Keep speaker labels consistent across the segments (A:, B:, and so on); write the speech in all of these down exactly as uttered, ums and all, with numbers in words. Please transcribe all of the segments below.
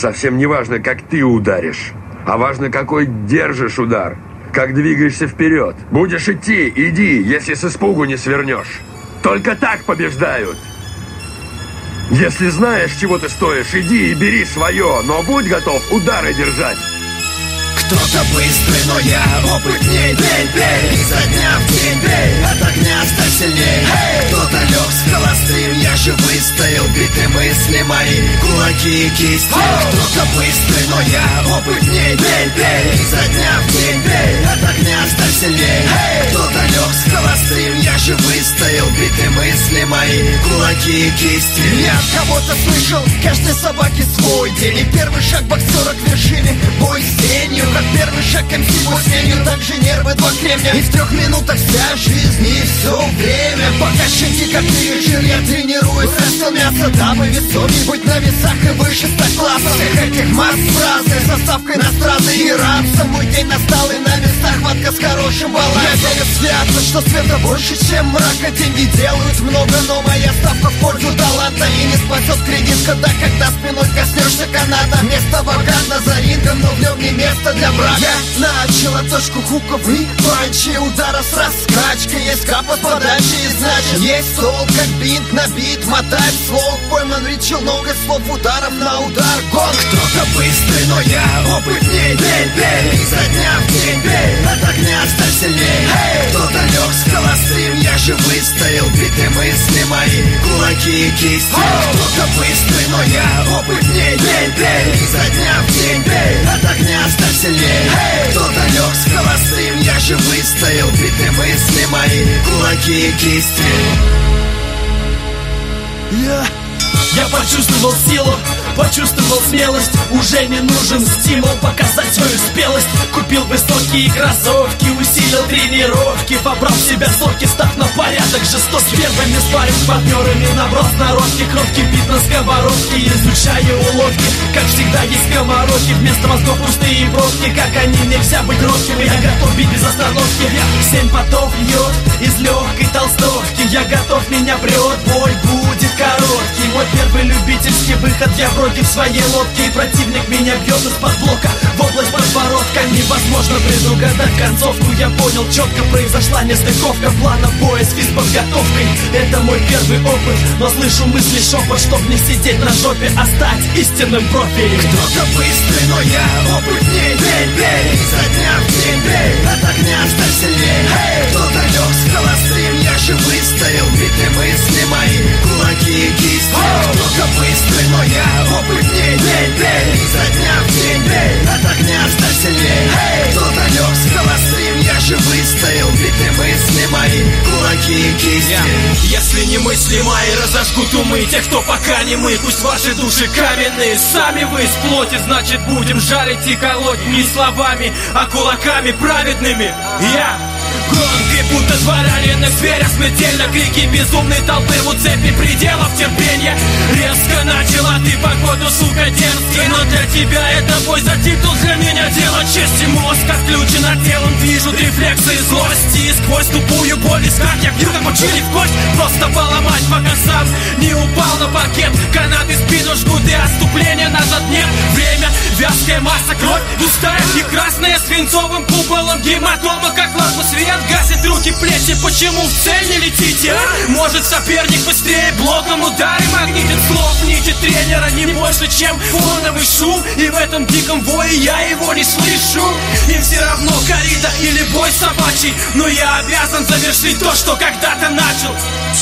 A: совсем не важно, как ты ударишь, а важно, какой держишь удар, как двигаешься вперед. Будешь идти, иди, если с испугу не свернешь. Только так побеждают. Если знаешь, чего ты стоишь, иди и бери свое, но будь готов удары держать.
B: Кто-то быстрый, но я опытней. Бей, бей, изо дня в день бей, от огня стать сильней. Hey! Кто-то лег с холостым, я же выстоял. Биты мысли мои, кулаки и кисти. oh! Кто-то быстрый, но я опытней. Бей, бей, изо дня в день бей, от огня стать сильней. Hey! Кто-то лег с холостым, я же выстоял. Биты мысли мои, кулаки и кисти. Я от кого-то слышал, каждой собаке свой день. И первый шаг боксера к вершине, бой с тенью. Как первый шаг эм си по сменью, также нервы два кремня. И в трех минутах вся жизнь и все время. Пока щеки как жир, я тренируюсь. Растил мясо, дабы весомей быть на весах и выше ста классов. Всех этих масс фразы, составкой на страны и рабства. Мой день настал и на местах хватка с хорошим балансом. Я верю свято, что света больше, чем мрака. Деньги делают много, но моя ставка в пользу таланта. И не спасет кредитка, да когда спиной коснешься каната. Место вакантно за рингом, но в нем не место для брака. Я начала точку хуков и панчи, ударов с раскачкой. Есть капот подачи и значит есть стол, как бинт на бит. Мотать слог, пойман речил много слов, ударов на удар гонг. Кто-то быстрый, но я опытней. Бей, бей, изо дня в день бей, от огня стать сильней. Hey! Кто-то лег с холостым, я же выстоял. Биты мысли мои, кулаки и кисти. oh! Кто-то быстрый, но я опытней. Бей, бей, изо дня в день бей, от огня стать сильней. Hey! Кто-то лег с холостым, я же выстоял. Биты мысли мои, кулаки и кисти.
C: Я, я почувствовал силу, почувствовал смелость. Уже не нужен стимул показать свою спелость. Купил высокие кроссовки, усилил тренировки, вобрал в себя соки, став на порядок жесток. С первыми спарринг с партнерами, набрал сноровки. Кровь кипит на сковородке, изучаю уловки. Как всегда есть скомороки, вместо мозгов пустые бровки. Как они, нельзя быть робким, я готов бить без остановки. Семь потов льет из легкой толстовки. Я готов, меня прет, бой будет короткий. Мой первый любительский выход, я вроде в своей лодке. И противник меня бьет из-под блока в область подбородка. Невозможно предугадать концовку. Я понял, четко произошла нестыковка плана боя с физподготовкой. Это мой первый опыт, но слышу мысли шепот, чтоб не сидеть на жопе, а стать истинным профи.
B: Кто-то быстрый, но я опытней. Бей, бей, изо дня в день бей, от огня стать сильней. Hey! Кто-то лег с холостым, я же выстоял. Биты мысли мои, кулаки и кисти. oh! Кто-то быстрый, но я опытней. Бей, бей, изо дня в день бей, от огня стать сильней. Hey! Кто-то лег с холостым, я же выстоял. Биты мысли мои, кулаки и кисти.
C: Если не мысли мои разожгут умы тех, кто пока не мы. Пусть ваши души каменные, сами вы из плоти. Значит будем жарить и колоть не словами, а кулаками праведными. Я гонки, будто два раненых зверя. Смертельно крики безумной толпы у цепи пределов терпения. Резко начала ты погоду, сука, дерзкий. Но для тебя это бой за титул, для меня дело чести. Мозг отключен от телом, движут рефлексы и злости. И сквозь тупую боль искать я бью, как учили в кость. Просто поломать, пока сам не упал на паркет. Канаты спину жгут и отступления назад нет. Время, вязкая масса, кровь густая и красная свинцовым куполом. Гематома, как лампа, свет гасит руки, плечи. Почему в цель не летите, а? Может соперник быстрее блоком ударим, магнитит слов нити тренера не больше, чем фоновый шум. И в этом диком вое я его не слышу. Им все равно корида или бой собачий, но я обязан завершить то, что когда-то начал.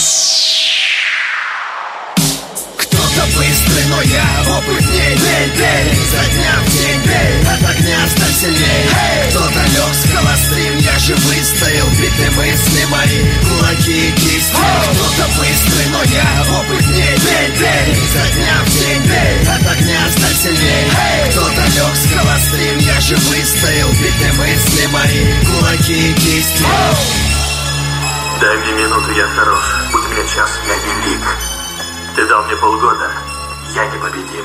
B: Кто-то быстрый, но я опытней. Бей, бей, изо дня в день бей, от огня стать сильней. Hey! Кто-то лег с холостым, я же выстоял. Биты мысли мои, кулаки и кисти. oh! Кто-то быстрый, но я опытней. Бей, бей, изо дня в день бей, от огня стать сильней. Hey! Кто-то лег с холостым, я же выстоял. Биты мысли мои, кулаки и кисти. oh!
D: Дай мне минуту, я хорош. Будь мне час, я велик. Ты дал мне полгода, я непобедим.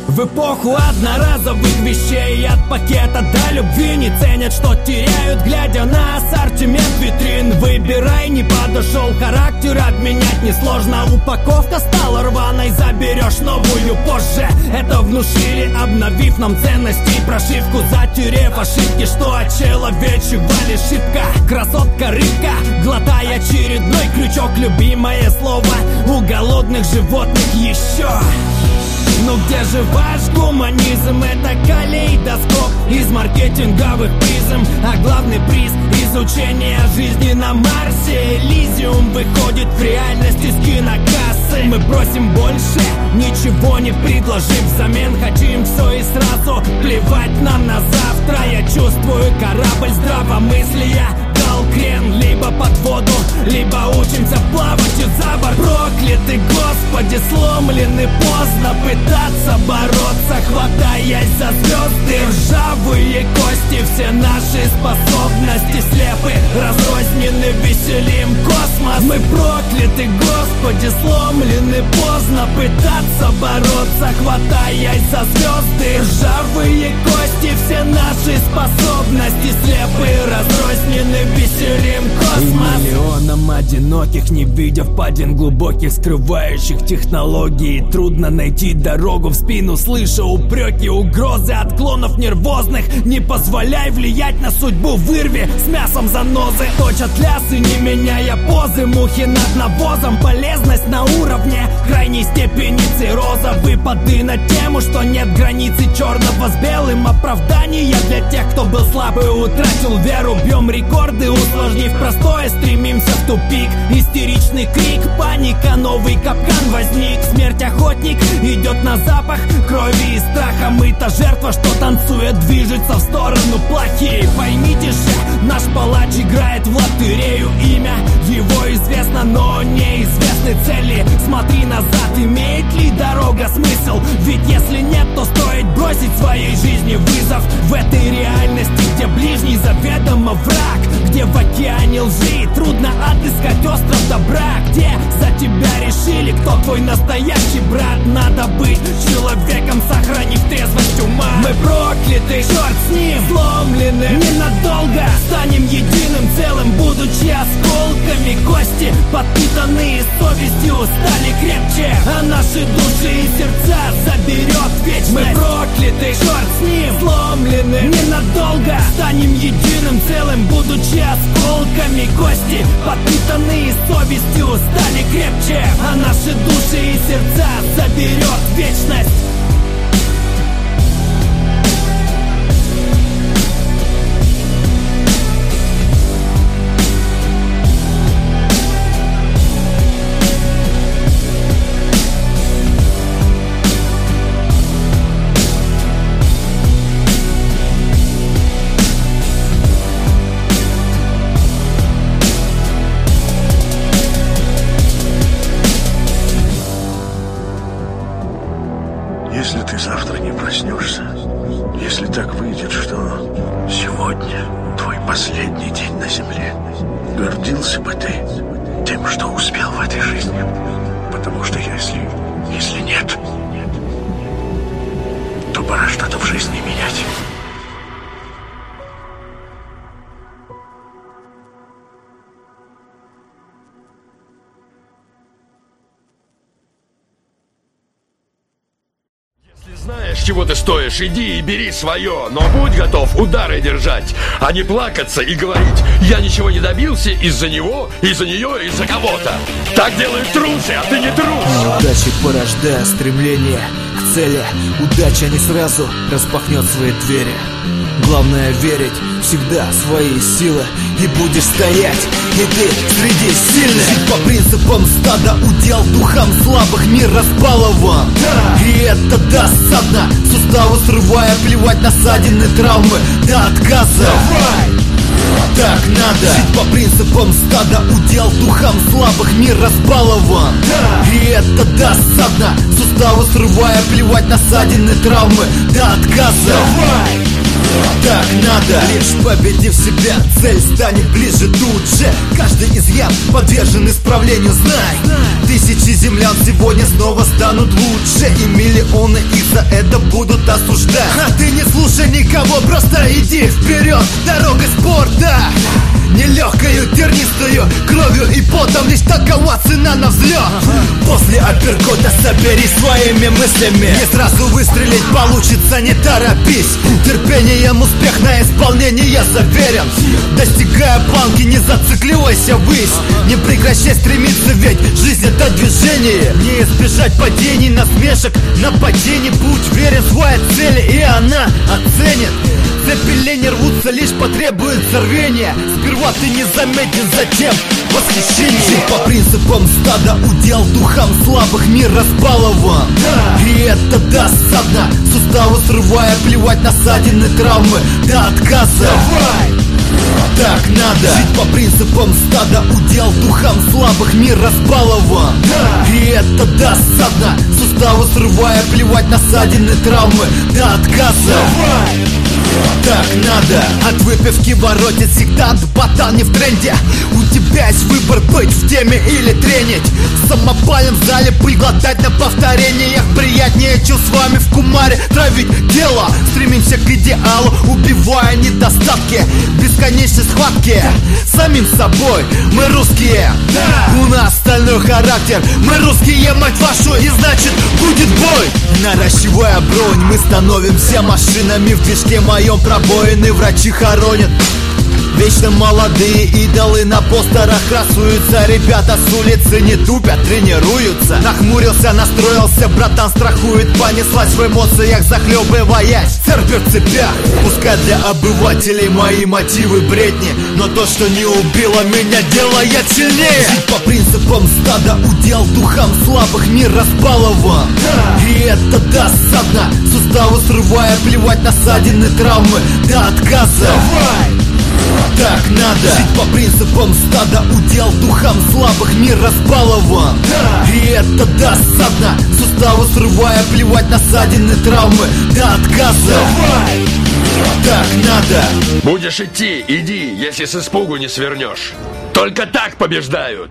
C: В эпоху одноразовых вещей от пакета до любви не ценят, что теряют, глядя на ассортимент витрин. Выбирай, не подошел характер, обменять несложно. Упаковка стала рваной, заберешь новую позже. Это внушили, обновив нам ценности, прошивку затерев ошибки, что от человечего лишь шибка. Красотка рыбка, глотай очередной крючок, любимое слово у голодных животных еще. Ну где же ваш гуманизм? Это калейдоскоп из маркетинговых призм. А главный приз — изучение жизни на Марсе. Элизиум выходит в реальность из кинокассы. Мы просим больше, ничего не предложив взамен. Хотим все и сразу, плевать нам на завтра. Я чувствую корабль здравомыслия дал крен. Либо под воду, либо учимся плавать и за борт. Прокляты, Господи, сломлены, поздно пытаться бороться, хватаясь за звезды. Ржавые кости, все наши способности слепы, разрознены, веселим космос. Мы прокляты, Господи, сломлены, поздно пытаться бороться, хватаясь за звезды. Ржавые кости, все наши способности слепы, разрознены, веселим космос. И миллионам одиноких, не видя впадин глубоких, скрывающих технологии, трудно найти дорогу в спину, слыша упреки, угрозы отклонов нервозных. Не позволяй влиять на судьбу, вырви с мясом занозы. Точат лясы, не меняя позы, мухи над навозом. Полезность на уровне крайней степени цирроза. Выпады на тему, что нет границы черного с белым. Оправдания для тех, кто был слаб и утратил веру. Бьем рекорды, усложнив простое, стремимся в тупик. Истеричный крик, паника, новый капкан возник. Смерть охотник идет на запах крови и страха. Мы-то жертва, что танцует, движется в сторону плохие. Поймите же, наш палач играет в лотерею. Имя его известно, но неизвестны цели. Смотри назад, имеет ли дорога смысл? Ведь если нет, то стоит бросить своей жизни вызов. В этой реальности, где ближний заведомо враг, где в океане лжи трудно отыскать остров добра, где за тебя решили, кто твой настоящий брат. Надо быть человеком, сохранив трезвость ума. Мы прокляты, черт с ним, сломлены ненадолго. Станем единым целым, будучи осколками кости. Подпитанные совестью стали крепче, а наши души и сердца заберет вечность. Мы прокляты, черт с ним, сломлены ненадолго. Станем единым целым, будучи осколками кости. Подпитанные совестью стали крепче, а наши души и сердца заберет вечность.
B: Если ты завтра не проснешься, если так выйдет, что сегодня твой последний день на земле, гордился бы ты тем, что успел в этой жизни. Потому что если, если нет, то пора что-то в жизни менять.
A: Знаешь, чего ты стоишь, иди и бери свое, но будь готов удары держать, а не плакаться и говорить: я ничего не добился из-за него, из-за нее, из-за кого-то. Так делают трусы, а ты не трус.
E: Неудачи порождая стремление к цели. Удача не сразу распахнет свои двери. Главное верить всегда в свои силы, и будешь стоять, и ты среди сильных. Жить по принципам стада, удел духам слабых мир разбалован. И это досадно, суставы срывая, плевать на ссадины, травмы до отказа. Так надо. Жить по принципам стада, удел духам слабых мир разбалован. И это досадно, суставы срывая, плевать на ссадины, травмы до отказа. Так надо, лишь победив себя, цель станет ближе тут же. Каждый изъян подвержен исправлению, знай. Тысячи землян сегодня снова станут лучше, и миллионы их за это будут осуждать. А ты не слушай никого, просто иди вперед. Дорога спорта, нелегкою, тернистую, кровью и потом, лишь такова цена на взлет. После апперкота соберись своими мыслями, не сразу выстрелить получится, не торопись. Терпением успех на исполнение я заверен. Достигая планки, не зацикливайся ввысь. Не прекращай стремиться, ведь жизнь это движение. Не избежать падений, насмешек, нападений. Будь верен своей цели, и она оценит. Цепи не рвутся, лишь потребуется рвение. Сперва ты не заметен, затем восхищение. Жить по принципам стада, удел духам слабых мир разбалован. И это досадно, суставы срывая, плевать на ссадины, травмы до отказа. Так надо, жить по принципам стада, удел духам слабых мир разбалован. И это досадно, суставы срывая, плевать на ссадины, травмы до отказа. Так надо, от выпивки воротит сектант, ботан не в тренде. У тебя есть выбор, быть в теме или тренить. Самопалем в зале пыль глотать на повторениях. Приятнее, чем с вами в кумаре травить дело. Стремимся к идеалу, убивая недостатки. Бесконечной схватки самим собой. Мы русские, у нас стальной характер. Мы русские, мать вашу, и значит будет бой. Наращивая бронь, мы становимся машинами. В движке моем пробоины врачи хоронят. Вечно молодые идолы на постерах красуются. Ребята с улицы не тупят, тренируются. Нахмурился, настроился, братан страхует. Понеслась в эмоциях, захлебываясь. Церковь в цепях. Пускай для обывателей мои мотивы бредни, но то, что не убило меня, делает сильнее. Жить по принципам стада, удел духам слабых мир разбалован. И это досадно, суставы срывая, плевать на ссадины, травмы до отказа. Так надо, жить по принципам стада, удел духам слабых мир разбалован. И это досадно, суставы срывая, плевать на ссадины, травмы до отказа. Так надо.
A: Будешь идти, иди, если с испугу не свернешь. Только так побеждают.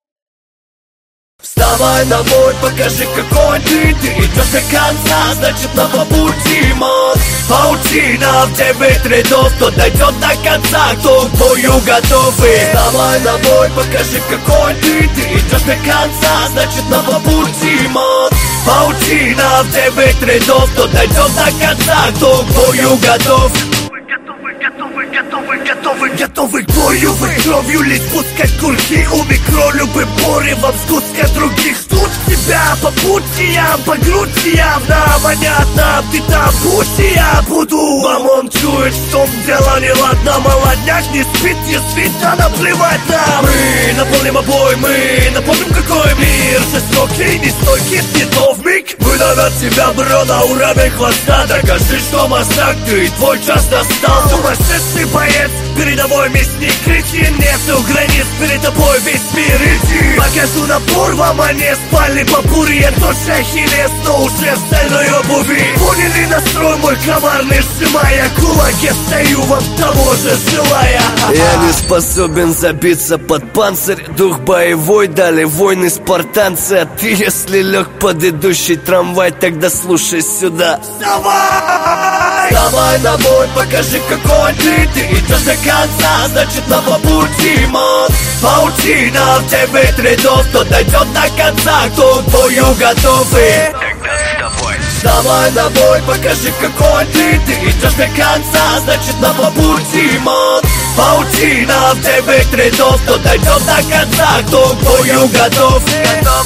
B: Вставай на бой, покажи, какой ты. Ты идешь до конца, значит на пути мост. Паутина в девять рядов, кто дойдет до конца, кто к бою готов. И вставай на бой, покажи, какой ты. Ты идешь до конца, значит на пути мост. Паутина в девять рядов, кто дойдет до конца, кто к бою готов. Готовы, готовы, готовы, готовы к бою. Вы кровью лить, пускать курки у микролюбы порывом сгустка других. Тут тебя по путям, по груди явно понятно. Ты там пусть я буду. Мамон чует, что дело неладно. Молодняк не спит, не спит, да наплевать нам. Мы наполним обой, мы напомним, какой мир. Жестокий, нестойкий, снятов миг. Выдавят тебя, бро, на уровень хвоста. Докажи, что мастак, ты, твой час настал. Сумасшедший боец, передовой мясник, кретин. Нету границ, перед тобой весь мир, иди. Покажу напор вам, а не спали по буре. Тоже ахиллес, но уже в стальной обуви. Поняли настрой мой коварный, сжимая кулаки. Стою вам того же желая. Я не способен забиться под панцирь. Дух боевой, дали войны спартанцы. А ты, если лег под идущий трамвай, тогда слушай сюда. Вставай! Вставай на бой, покажи, какой ты. Ты идешь до конца, значит на пути мост. Паутина в девять рядов, кто дойдет до конца, кто к бою готов. И тогда вставай. Вставай на бой, покажи, какой ты. Ты идешь до конца, значит на пути мост. Паутина в девять рядов, кто дойдет до конца, кто к бою готов. Готов,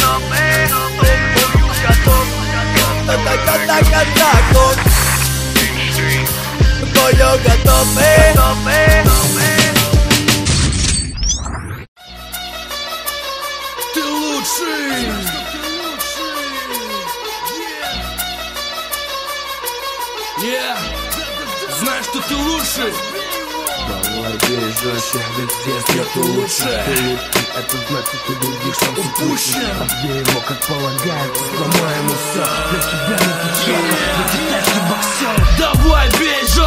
B: бою готов, ты лучший.
C: Yeah. Знаешь, что ты лучший.
E: Бережешь, ведь здесь нету лучше. Это значит, ты других шансов упущен. Побей его, как полагается, сломаем все. Для тебя не течет, для тебя боксер.
C: Давай, бей жестче.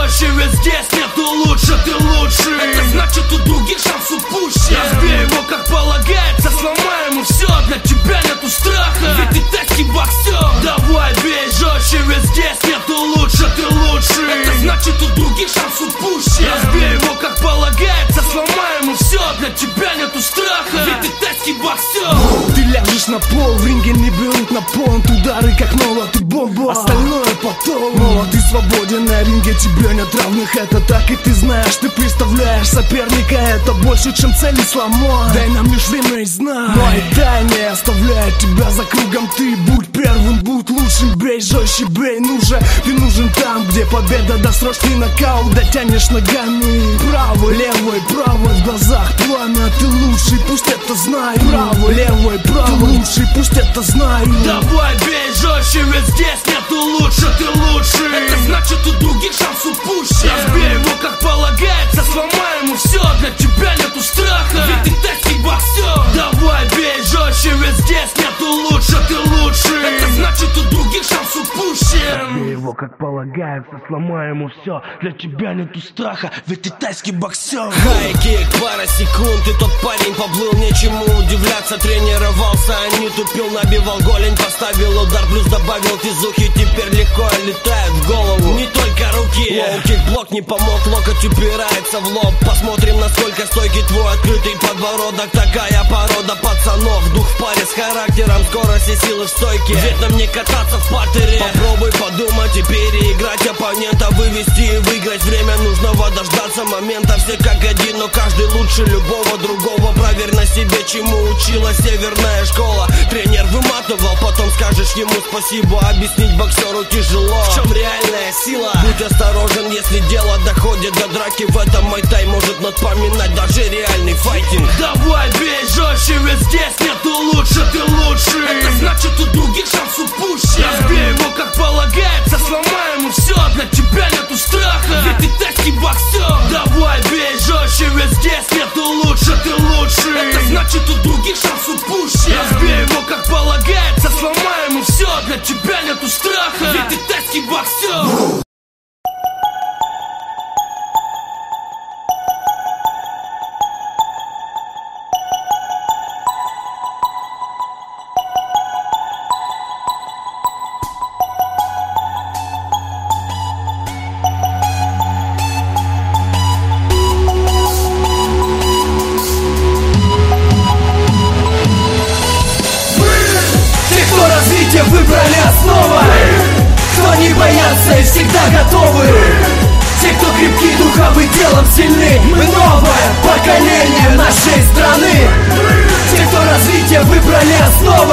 C: жестче, ведь здесь нету лучше, ты лучший. Это значит, у других шанс упущен. Разбей его как полагается, сломай ему все, для тебя нету страха, ведь ты тайский боксер. Давай бей жестче, ведь здесь нету лучше, ты лучший. Это значит, у других шанс упущен. Разбей его как полагается, сломай ему все, для тебя нету страха, ведь ты тайский боксер.
E: Ты ляжешь на пол, в ринге не берут на понт. Удары как молот и бомба, остальное потом. Но ты свободен, на ринге тебе нет равных. Это так, и ты знаешь, ты представляешь соперника. Это больше, чем цели сломать. Дай нам лишь время и знай. Мой дай не оставляет тебя за кругом. Ты будь первым, будь лучшим. Бей жестче, бей, ну же. Ты нужен там, где победа, досрочный нокаут. Дотянешь ногами правой, левой, правой. В глазах пламя, ты лучший, пусть это знаю. Правой, левой, правой, ты лучший, пусть это знаю.
C: Давай бей жестче, ведь здесь нету лучше, ты лучший. Это значит, у других шанс упущен. Разбей его как полагается, сломай ему все, для тебя нету страха, ведь ты тайский боксер. Давай бей жестче, ведь здесь нету лучше, ты лучший. Это значит, у других шанс упущен.
E: Разбей его как полагается, сломай ему все, для тебя нету страха, ведь ты тайский боксер.
C: Хай-кик, пара секунд, и тот парень поплыл, нечему удивляться. Тренировался, а не тупил, набивал голень, поставил удар, плюс добавил физухи. Теперь легко летает в голову, не только руки. Лоу-кик-блок не помог, локоть упирается в лоб. Посмотрим, насколько стойкий твой открытый подбородок. Такая порода пацанов, дух в паре с характером, скорость и силы в стойке. Ведь нам не кататься в партере. Попробуй подумать и переиграть оппонента, вывести и выиграть. Время нужного дождаться момента. Все как один, но каждый лучше любого другого. Проверь на себе, чему учила северная школа. Тренер выматывал, потом скажешь ему спасибо. Объяснить боксеру тяжело, в чем реальная сила. Будь осторожен, если дело доходит до драки. В этом май-тай может напоминать даже реальный файтинг. Давай бей жестче, ведь здесь нету лучше, ты лучший. Это значит, у других шанс упущен. Разбей его как полагается, сломай ему все, для тебя нету страха, ведь ты тайский боксер. Давай бей жестче, ведь здесь нету лучше, ты лучший. Это значит, у других шанс упущен. Разбей его как полагается, сломай ему все, для тебя нету страха, ведь ты тайский боксер.
E: Выбрали основа, кто не боятся и всегда готовы. Те, кто крепки духом и телом сильны. Мы новое поколение нашей страны. Те, кто развитие выбрали основа,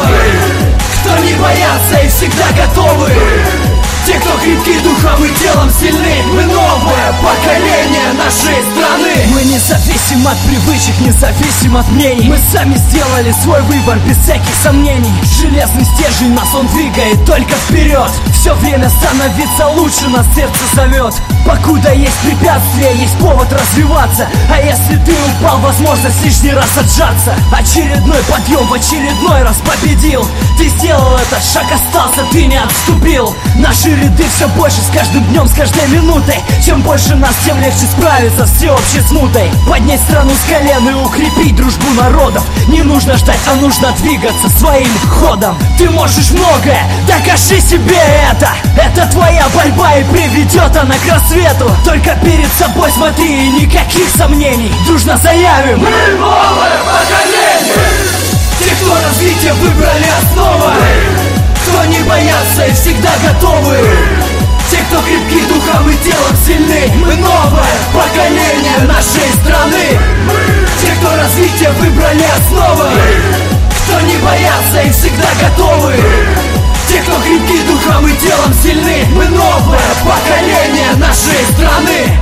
E: кто не боятся и всегда готовы. Те, кто крепки духом и телом сильны. Мы новое поколение нашей страны. Мы независим от привычек, независим от мнений. Мы сами сделали свой выбор без всяких сомнений. Железный стержень нас он двигает только вперед. Все время становиться лучше, нас сердце зовет. Покуда есть препятствия, есть повод развиваться. А если ты упал, возможность лишний раз отжаться. Очередной подъем в очередной раз победил. Ты сделал этот шаг, остался, ты не отступил. Наши ряды все больше с каждым днем, с каждой минутой. Чем больше нас, тем легче справиться с всеобщей смутой. Поднять страну с колен и укрепить дружбу народов. Не нужно ждать, а нужно двигаться своим ходом. Ты можешь многое, докажи себе это. Это твоя борьба и приведет она к рассвету. Только перед собой смотри и никаких сомнений. Дружно заявим: мы новое поколение. Те, кто развитие выбрали основа, кто не боятся и всегда готовы. Те, кто крепки духом и телом сильны. Мы новое поколение нашей страны. Те, кто развитие выбрали основа, кто не боятся и всегда готовы. Те, кто крепки духом и телом сильны. Мы новое поколение нашей страны.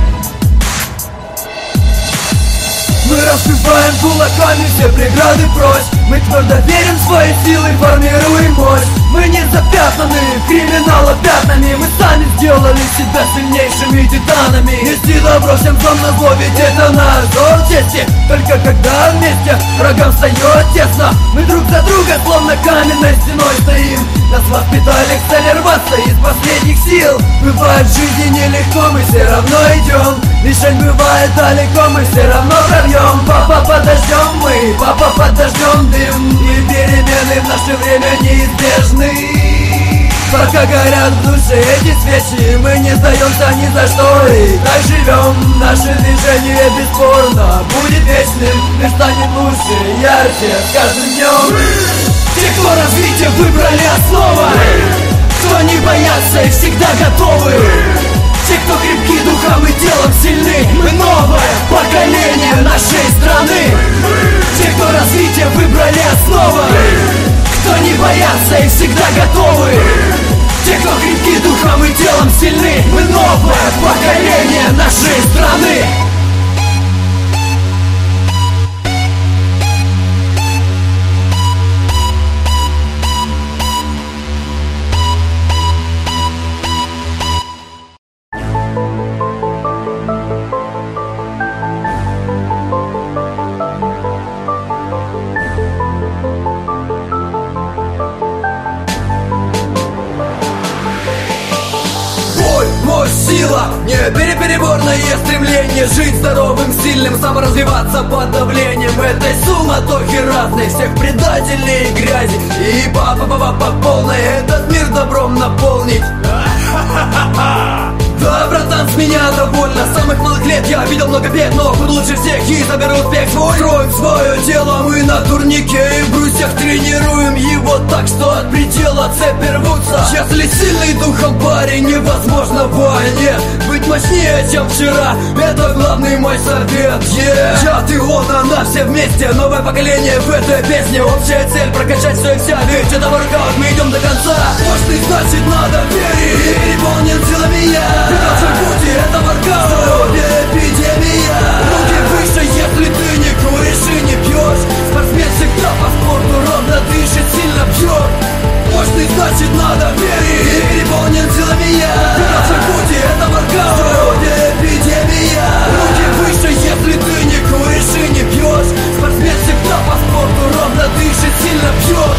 E: Мы разбиваем кулаками все преграды прочь. Мы твердо верим в свои силы, формируем мощь. Мы не запятнаны криминала пятнами. Мы сами сделали себя сильнейшими титанами. Нести добро всем злом на зло, ведь это наш долг чести. Только когда вместе врагам встает тесно, мы друг за друга словно каменной стеной стоим. Нас воспитали к цели рваться из последних сил. Бывает в жизни нелегко, мы все равно идем. Мишень бывает далеко, мы все равно прорвем. Папа, подождем мы, папа, подождем дым. И перемены в наше время неизбежны. Пока горят в душе эти свечи, мы не сдаемся ни за что и так живем. Наше движение бесспорно будет вечным. Мир станет лучше, ярче с каждым днем. Те, кто развитие выбрали основа, кто не боятся и всегда готовы. Те, кто крепки духом и телом сильны. Мы новое поколение нашей страны. Те, кто развитие выбрали основа, кто не боятся и всегда готовы. Те, кто крепки духом и телом сильны. Мы новое поколение нашей страны. Сила, не перепереборное стремление жить здоровым, сильным, саморазвиваться под давлением этой суматохи разной, всех предателей и грязи. И папа-папа по полной этот мир добром наполнить. Да, братан, с меня довольно. С самых малых лет я видел много бед, но буду лучше всех и заберу успех свой. Строим свое тело мы на турнике и в брусьях тренируем его так, что от предела цепи рвутся. Если сильный духом парень, невозможно в войне быть мощнее, чем вчера. Это главный мой совет. Yeah. Я, ты, он, она, все вместе. Новое поколение в этой песне. Общая цель прокачать все и вся. Ведь это воркаут, мы идем до конца. Мощный, значит надо верить. И переполнен силами я. Наши пути это воркаут. Здоровье, эпидемия. Руки выше, если ты не куришь и не пьешь. Спортсмен всегда по спорту ровно дышит, сильно бьет. Мощный, значит надо верить. И переполнен силами я. Наши пути это воркаут. Здоровье, эпидемия. Руки выше, если ты не куришь и не пьешь. Спортсмен всегда по спорту ровно дышит, сильно бьет.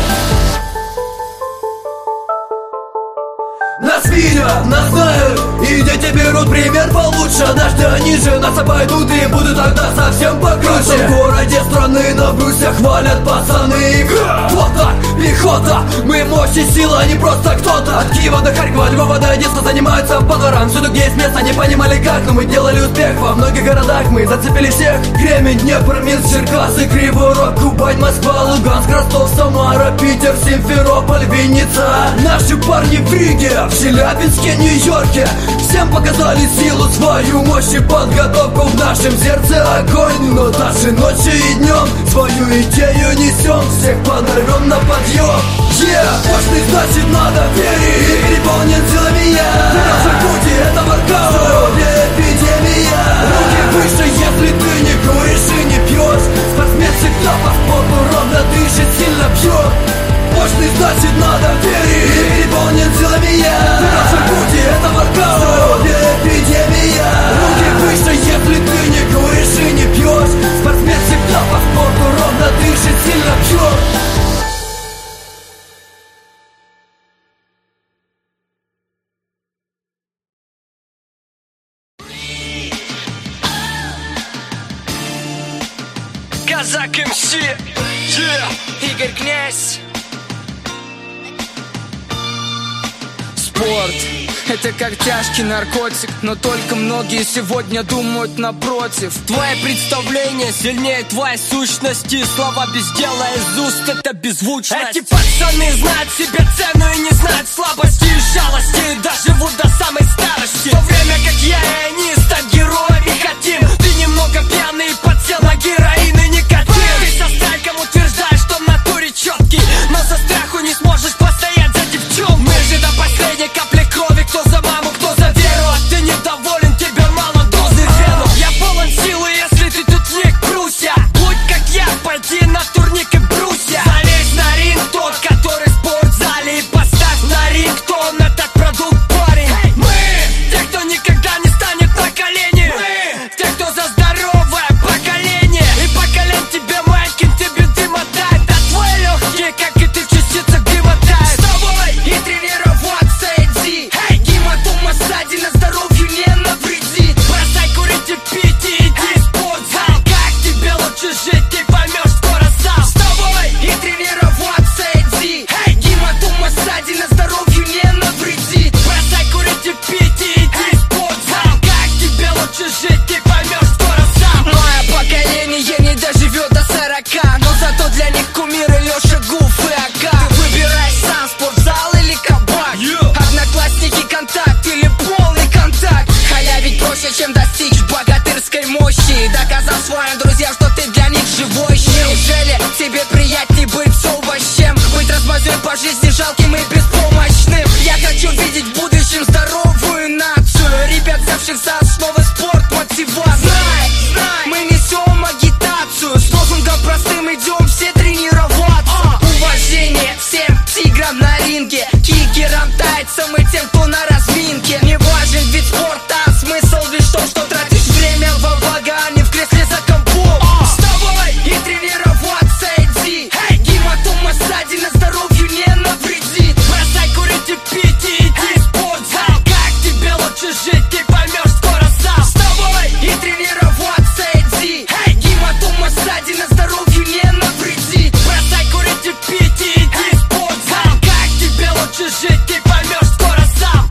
E: Нас видят, нас знают, и дети берут пример получше. Однажды они же нас обойдут и будут тогда совсем покруче. В городе страны на брусьях хвалят пацаны. Флота, пехота, мы мощь и сила, не просто кто-то. От Киева до Харькова, Львова до Одессы занимаются по дворам. Всюду, где есть место, не понимали как, но мы делали успех. Во многих городах мы зацепили всех. Кремень, Днепр, Минск, Черкассы, Кривой Рог, Кубань, Москва, Луганск, Ростов, Самара, Питер, Симферополь, Винница. Наши парни в Риге, в Челябинске, Нью-Йорке всем показали силу свою, мощь и подготовку. В нашем сердце огонь, но даже ночью и днем свою идею несем, всех подорвем на подъем. Yeah, мощный, значит надо верить. И переполнен силами я. Наши пути это воркаут. Здоровье, эпидемия. Руки выше, если ты не куришь и не пьешь. Спортсмен всегда по спорту ровно дышит, сильно бьет. Мощный, значит надо верить. И переполнен силами я. Наши пути это воркаут. Здоровье, эпидемия. Руки выше, если ты не куришь и не пьешь. Спортсмен всегда по спорту ровно дышит, сильно бьет.
C: Казак эм си, yeah. Игорь Князь. Спорт — это как тяжкий наркотик, но только многие сегодня думают напротив. Твое представление сильнее твоей сущности. Слова без дела из уст — это беззвучность. Эти пацаны знают себе цену и не знают слабости и жалости, и доживут до самой старости. В то время как я и они стать героями хотим. Ты немного пьяный и подсел на героин и никотин. Ты со страйком утверждаешь, что в натуре четкий, но со страху не сможешь постоять за девчонку. Мы же до последней капли крови, кто за маму, кто за веру. А ты недоволен, тебе мало дозы вену. Я полон силы, если ты тут не к брусья. Будь как я, пойди на турник и брусья. Залезь на ринг, тот, который в спортзале, и
F: всем и тем, кто на разминке. Не важен вид спорта, смысл лишь в том, что тратишь время во благо, а не в кресле за компом. Вставай и тренироваться иди. Гематома сзади на здоровью не навредит. Бросай курить и пить и иди в спортзал. Как тебе лучше жить, ты поймешь скоро сам. Вставай и тренироваться иди. Гематома сзади на здоровью не навредит. Бросай курить и пить и иди в спортзал. Как тебе лучше жить, ты поймешь скоро сам.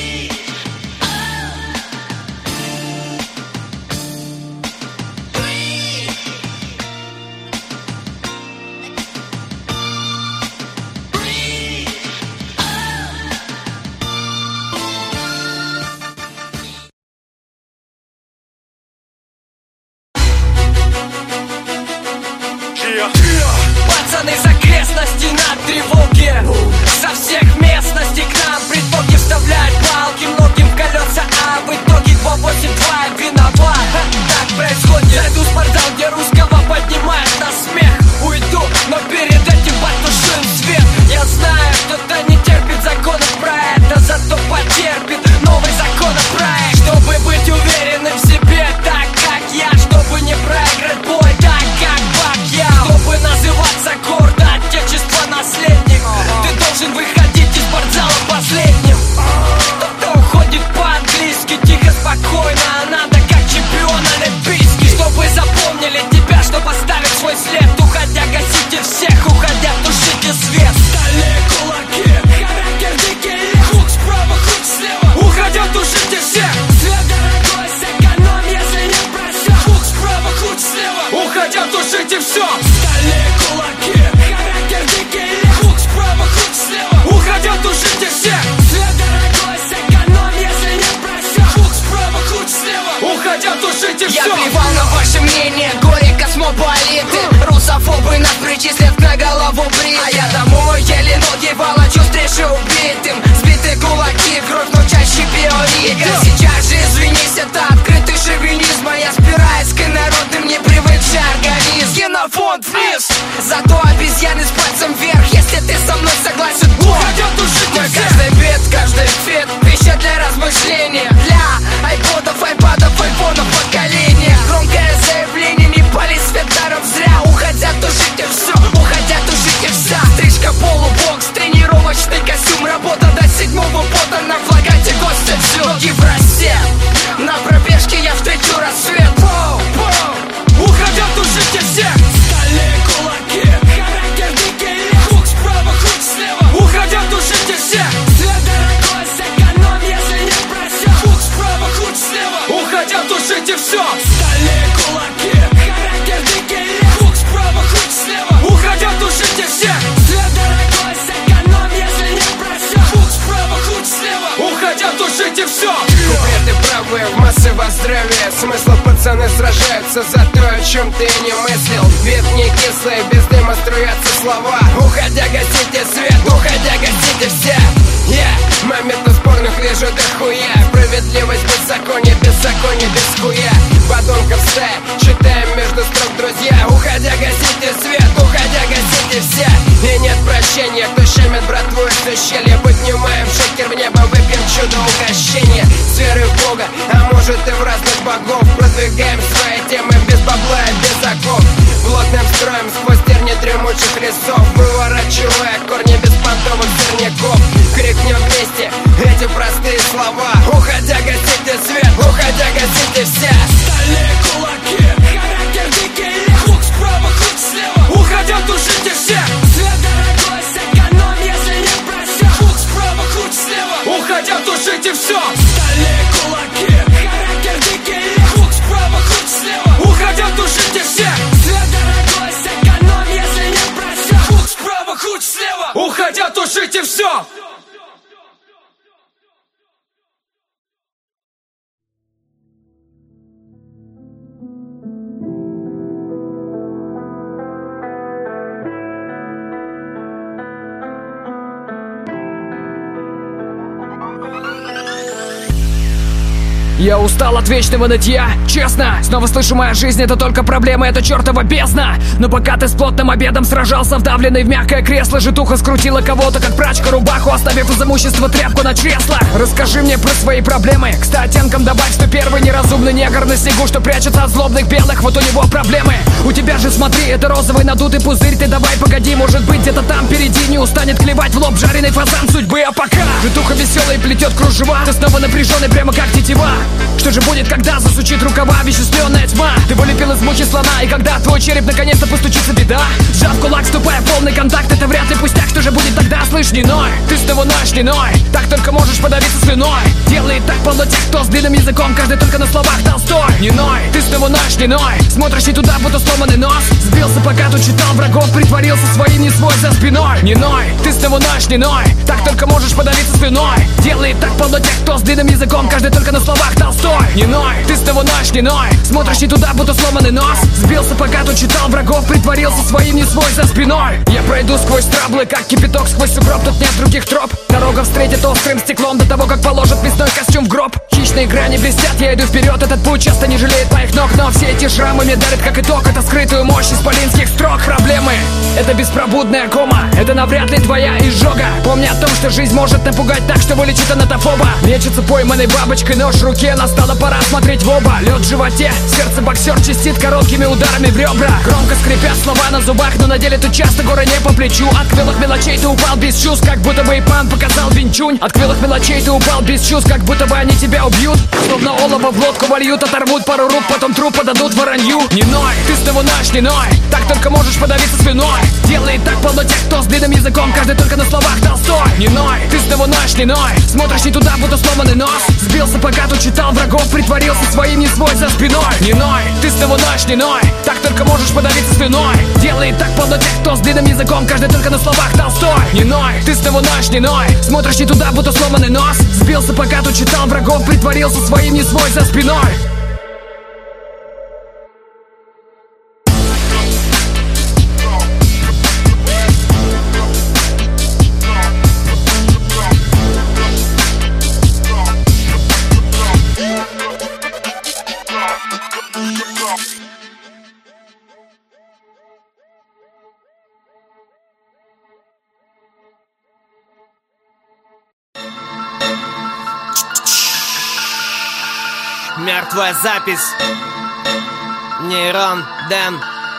F: Пацаны с окрестностей на тревоге. Со всех местностей к нам предлоги вставляют палки многим в колеса, а в итоге два восемь два виноват. Так происходит. Зайду в спортзал, где русского поднимают на смех. Уйду, но перед этим потушим свет. Я знаю, кто-то не терпит законопроекта, зато потерпит новый законопроект. Чтобы быть уверенным в себе, так как я. Чтобы не проиграть бой, так как Бак-я. Чтобы называться гордо отечество наследник, ты должен выходить из спортзала последним. Кто-то уходит по-английски, тихо, спокойно, а надо как чемпион олимпийский. Чтобы запомнили тебя, чтобы оставить свой след. Уходя, гасите всех, уходя, тушите свет. Стальные кулаки, характер дикий, хук справа, хук слева. Уходя, тушите всех. Свет дорогой, сэкономь, если не просят. Хук справа, хук слева. Уходя, тушите все. Стальные кулаки, характер дикий, хук справа, хук слева. Уходя, тушите всех. Свет дорогой, сэкономь, если не просят. Хук справа, хук слева. Уходя, тушите все. Я плевал на ваше мнение, горе космополиты. Русофобы нас причислят на голову бритым. А я домой еле ноги волочу, встречу убитым. Сбиты кулаки, кровь, но чаще биоритм. Сейчас же извинись, это открытый шовинизм. А я спираюсь к инородным, не привыкший организм. Генофонд вниз, зато обезьяны с пальцем вверх. Если ты со мной согласен, то мой каждый бит, каждый фит, пища для размышления. Для айподов, айпадов, айфонов поколения. Громкое заявление, не пали светаров зря. Уходя, тушите все, уходя, тушите вся. Стрижка, полубокс, тренировочный костюм. Работа до седьмого пота, на флагате гостя всю. Ноги в росе, на пробежке я встречу рассвет. Воу, воу. Уходя, тушите всех. Стальные кулаки, характер дикий, хук справа, хук слева. Уходя, тушите всех. Свет дорогой, сэкономь, если не просят. Хук справа, хук слева. Уходя, тушите все. Стальные кулаки, характер дикий, хук справа, хук слева. Уходя, тушите всех. Свет дорогой, сэкономь, если не просят. Хук справа, хук слева. Уходя, тушите все. Куплеты правые в массы во здравие. Смысл пацаны сражаются за то, о чем ты не мыслил. Вид не кислый, без дыма струятся слова. Уходя, гасите свет, уходя, гасите все. Yeah. Моментов спорных вижу дохуя. Справедливость, беззаконие, беззаконие, без хуя. Подонков стая, читаем между строк, друзья. Уходя, гасите свет, уходя, гасите все. И нет прощения, кто щемит братву из ущелья. Поднимаем шейкер в небо, выпьем чудо угощения. С верой в Бога, а может и в разных богов. Продвигаем свои темы без бабла и без оков. Плотным строем сквозь терни дремучих лесов. Выворачивая корни беспонтовых сорняков. Крикнем вместе эти простые слова. Уходя, гасите свет, уходя, гасите все. Стальные кулаки, характер дикий, хук справа, хук слева. Уходя, тушите все. Свет дорогой, сэкономь, если не просят. Хук справа, хук слева. Уходя, тушите все. Стальные кулаки, характер дикий, хук справа, хук слева. Уходя, тушите все. Свет дорогой, сэкономь, если не просят. Хук справа, хук слева. Уходя, тушите все.
G: Я устал от вечного нытья, честно. Снова слышу, моя жизнь это только проблема, это чертова бездна. Но пока ты с плотным обедом сражался, вдавленный в мягкое кресло, житуха скрутила кого-то, как прачка рубаху, оставив из имущества тряпку на чресло. Расскажи мне про свои проблемы. К ста оттенкам добавь, что первый неразумный негр на снегу, что прячется от злобных белых, вот у него проблемы. У тебя же, смотри, это розовый надутый пузырь. Ты давай погоди, может быть где-то там впереди не устанет клевать в лоб жареный фазан судьбы. А пока житуха веселая плетет кружева, ты снова напряженный, прямо как тетива. Что же будет, когда засучит рукава вещественная тьма? Ты вылепил из мучи слона, и когда твой череп наконец-то постучится беда, сжав кулак, вступая в полный контакт, это вряд ли пустяк. Что же будет тогда, слышь, не ной? Ты снова ноешь, не ной. Так только можешь подавиться слюной. Делает так полно тех, кто с длинным языком, каждый только на словах Толстой. Не ной, ты снова ноешь, не ной. Смотришь не туда, будто сломанный нос. Сбился, пока тут читал врагов, притворился своим не свой за спиной. Не ной, ты снова ноешь, не ной. Так только можешь подавиться слюной. Делает так полно тех, кто с длинным языком, каждый только на словах Толстой. Не ной, ты снова ноешь, не ной. Смотришь не туда, будто сломанный нос. Сбился, пока тут читал врагов, притворился своим не свой за спиной. Я пройду сквозь траблы, как кипяток сквозь сугроб, тут нет других троп. Дорога встретит острым стеклом до того, как положат мясной костюм в гроб. Хищные грани блестят, я иду вперед, этот путь часто не жалеет моих ног. Но все эти шрамы мне дарят как итог, это скрытую мощь исполинских строк. Проблемы — это беспробудная кома, это навряд ли твоя изжога. Помни о том, что жизнь может напугать так, что вылечит анатофоба. Лечится пойманной бабочкой, нож в руке, настала пора смотреть в оба. Лед в животе, сердце боксер чистит короткими ударами в ребра. Громко скрипят слова на зубах, но на деле тут часто горы не по плечу. От квелых мелочей ты упал без чувств, как будто бы и пан показал винчунь. От квелых мелочей ты упал без чувств, как будто бы они тебя убьют. Словно олово в лодку вольют, оторвут пару рук, потом труп подадут воронью. Не ной, ты снова ноешь, не ной. Так только можешь подавиться слюной. Делает так полно тех, кто с длинным языком, каждый только на словах Толстой. Не ной, ты снова ноешь, не ной. Смотришь не туда, будто сломанный нос. Сбился, пока тут читал врагов, притворился своим не свой за спиной. Не ной, ты снова ноешь, не ной. Так только можешь подавиться слюной. Делает так полно тех, кто с длинным языком, каждый только на словах Толстой. Не ной, ты снова ноешь, не ной. Смотришь не туда, будто сломанный нос. Сбился, пока тут читал врагов, притворился своим не свой за спиной.
C: Мертвая запись. Нейрон, Дэн.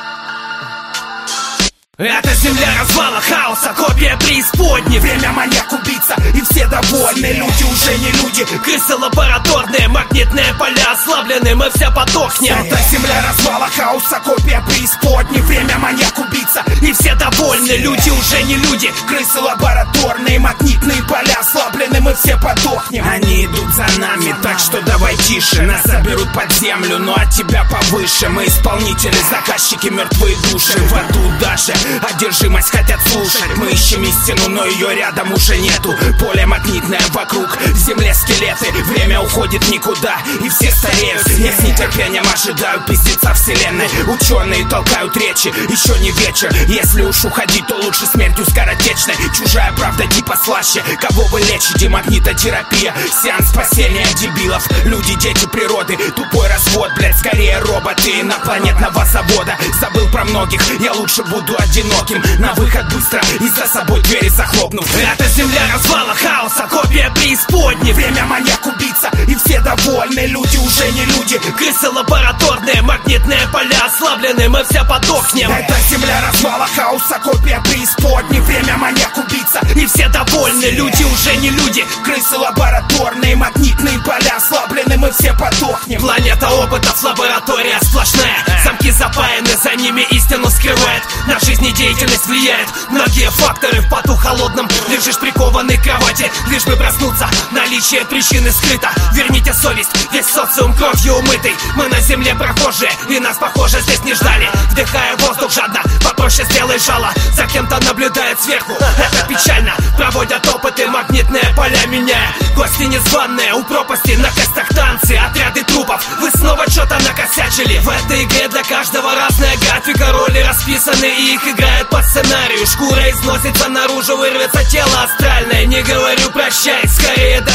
C: Это земля развала, хаоса, копия преисподней.
B: Время маньяк убийца, и все довольны. Люди уже не люди.
C: Крысы лабораторные, магнитные поля ослаблены, мы все потухнем.
B: Это земля развала, хаоса, копия преисподней. Время маньяк убийца,
C: и все довольны. Люди уже не люди.
B: Крысы лабораторные, магнитные поля ослаблены, мы все потухнем. Они идут за нами, так что давай тише. Нас заберут под землю, но от тебя повыше. Мы исполнители, заказчики, мертвые души. В аду даже одержимость хотят слушать. Мы ищем истину, но ее рядом уже нету. Поле магнитное вокруг, в земле скелеты. Время уходит никуда, и все стареют. Я с нетерпением ожидаю пиздеца вселенной. Ученые толкают речи, еще не вечер. Если уж уходить, то лучше смертью скоротечной. Чужая правда типа слаще. Кого вы лечите? Магнитотерапия, сеанс спасения дебилов. Люди, дети природы, тупой развод. Блять, скорее роботы инопланетного завода. Забыл про многих, я лучше буду одиноким. На выход быстро и за собой двери захлопнув.
C: Это земля развала, хаоса, копия преисподней.
B: Время маньяк убийца, и все довольны. Люди уже не люди.
C: Крысы лабораторные, магнитные поля ослаблены, мы все потухнем.
B: Это земля развала, хаоса, копия преисподней. Время маньяк убийца,
C: и все довольны. Люди уже не люди.
B: Крысы лабораторные, магнитные поля ослаблены, мы все потухнем.
C: Планета опытов, лаборатория сплошная. Замки запаяны, за ними истину скрывает. На жизнедеятельность влияет многие факторы. В поту холодном лежишь прикованный к кровати, лишь бы проснуться. Наличие причины скрыто. Верните совесть, весь социум кровью умытый. Мы на земле прохожие, и нас, похоже, здесь не ждали. Вдыхая воздух жадно, попроще сделай жало. За кем-то наблюдает сверху, это печально. Проводят опыты, магнитные поля меняя. Гости незваные, у пропасти на костях танцы. Отряды трупов, вы снова что-то накосячили. В этой игре для каждого разная графика. Роли расписаны, и их играют по сценарию. Шкура износится наружу, вырвется тело астральное. Не говорю прощай, скорее до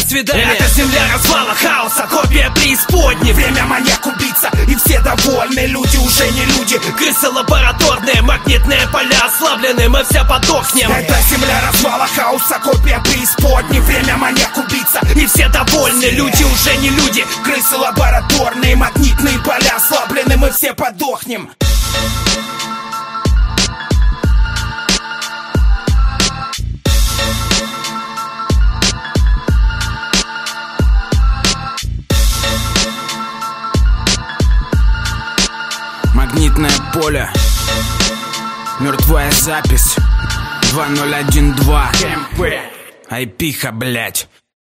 C: свидания.
B: Это земля развала, хаоса, копия преисподней. Время маньяк, убийца, и все довольны. Люди уже не люди.
C: Крысы лабораторные, магнитные поля ослаблены, мы все подохнем.
B: Это земля развала, хаоса, копия преисподней. Время маньяк, убийца,
C: и все довольны. Люди уже не люди.
B: Крысы лабораторные, магнитные поля ослаблены, мы все подохнем.
E: Магнитное поле, мертвая запись два ноль один два ай пи-ха, блять.